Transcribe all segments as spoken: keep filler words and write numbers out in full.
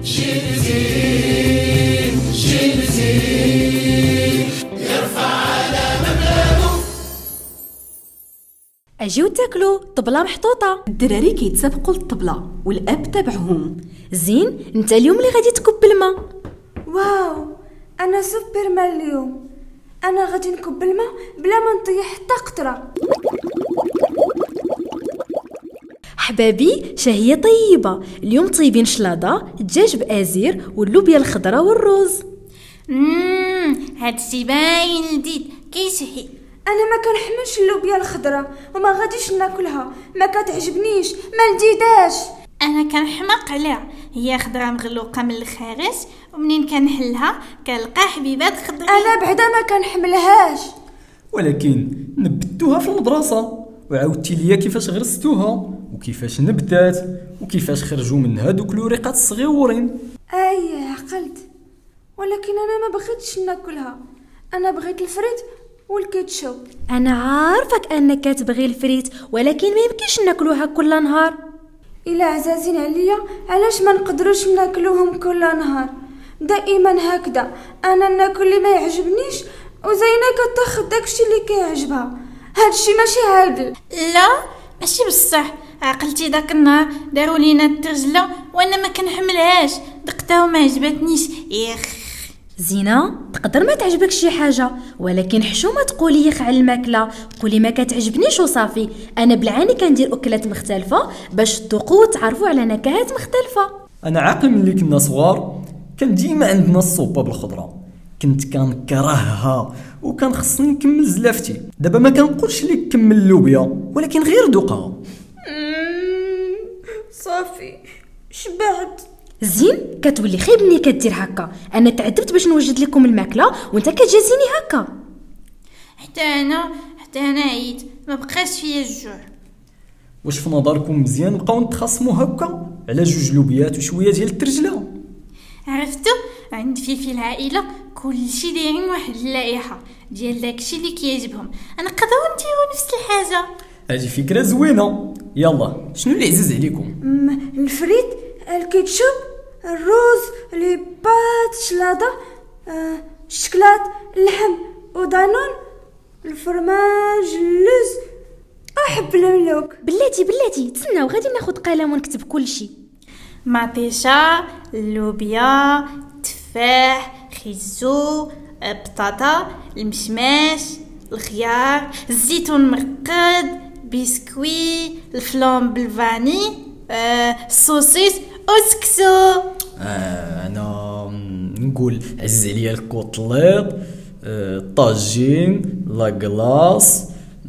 جيل زين جيل زين يرفع على مبلغه. اجيو تاكلوا طبله محطوطه. الدراري كيتسابقوا للطبله والاب تبعهم. زين انت اليوم اللي غادي تكب الماء. واو انا سوبر مان اليوم، انا غادي نكب الماء بلا ما نطيح حتى قطره. حبابي شهيه طيبه. اليوم طيبين شلاضه، دجاج بازير واللوبيا الخضراء والروز. امم هادشي باين لذيذ كيشهي. انا ما كنحملش اللوبيا الخضراء وما غاديش ناكلها، ما كتعجبنيش، ما لذيذاش. انا كنحماق عليها، هي خضره مغلوقه من الخارج ومنين كنحلها كنلقى حبيبات خضريه. انا بعدا ما كنحملهاش. ولكن نبتوها في المدرسه وعاودتي ليا كيفاش غرستوها وكيفاش نبتات وكيفاش خرجوا منها دوك الوريقات الصغيورين. اي عقلت، ولكن انا ما بغيتش ناكلها، انا بغيت الفريت والكيتشوب. انا عارفك انك كتبغي الفريت، ولكن ما يمكنش ناكلوها كل نهار. الا عزازين عليا علاش ما نقدروش ناكلوهم كل نهار؟ دائما هكذا، انا ناكل اللي ما يعجبنيش وزينه كتاخذ داكشي اللي كيعجبها. هادشي ماشي عادل. لا ماشي بصح، عقلتي داك النهار داروا لينا الترجله وانا ما كنحملهاش، دقتها وما عجبتنيش. يخ زينه تقدر ما تعجبك شي حاجه، ولكن حشومه تقولي يخ على الماكله، قولي ما كتعجبنيش وصافي. انا بالعاني كندير اكلات مختلفه باش تذوقوا وتعرفوا على نكهات مختلفه. انا عاقل ملي كنا صغار كان ديما عندنا الصوبه بالخضره، كنت كنكرهها وكان خصني نكمل زلافتي. دابا ما كنقولش لك كمل اللوبيا، ولكن غير دوقها. صافي شبعت. زين كتولي خايب ملي كدير هكا. انا تعذبت باش نوجد لكم الماكله وانت كتجازيني هكا. حتى انا حتى انا عييت، ما بقاش فيا الجوع. واش في نظركم مزيان نبقاو نتخاصموا هكا على جوج لوبيات وشويه ديال الترجله؟ عرفتوا عند في في العائله كلشي دايرين واحد اللائحه ديال داكشي اللي كيعجبهم. انا نقدروا نديروا نفس الحاجه. هذه فكره زوينه. يلا شنو اللي عزيز عليكم؟ الفريت، الكيتشوب، الروز، لي بات، شلاضه، آه، الشكلاط، اللحم ودانون، الفرماج، اللوز. احب الملوك. بلاتي بلاتي تسناو غادي ناخذ قلم ونكتب كلشي. مطيشه، اللوبيا، تفاح، خيزو، بطاطا، المشماش، الخيار، الزيتون المرقد، بسكوي، الفلون بالفاني، آه، السوسيس وسكسو. آه انا نقول عزيز عليا الكوطليط، آه، الطاجين، لاكلاص،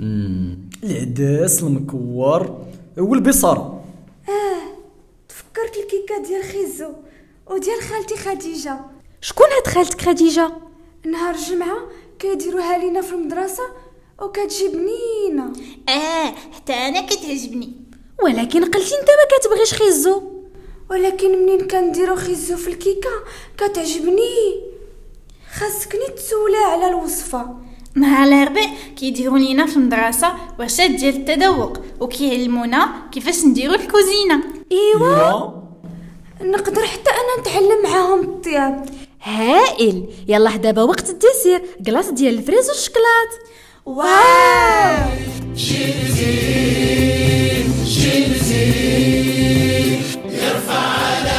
العدس المكور والبصاره. اه تفكرت الكيكه ديال خيزو وديال خالتي خديجه. شكون هاد خالتك خديجه؟ نهار الجمعه كيديروها لينا في المدرسه وكتجي بنينه. اه حتى انا كتعجبني. ولكن قلتي انت ما كتبغيش خيزو. ولكن منين كنديرو خيزو في الكيكه كتعجبني. خاصكني تسولي على الوصفه. نهار الاربعاء كيديروا لينا في المدرسه ورشات ديال التذوق وكيعلمونا كيفاش نديروا الكوزينه. ايوا نقدر حتى انا نتعلم معاهم الطياب. هائل. يلا دابا وقت الديسير، كلاص ديال الفريز والشكلاط. واو جيل زين جيل زين يرفع على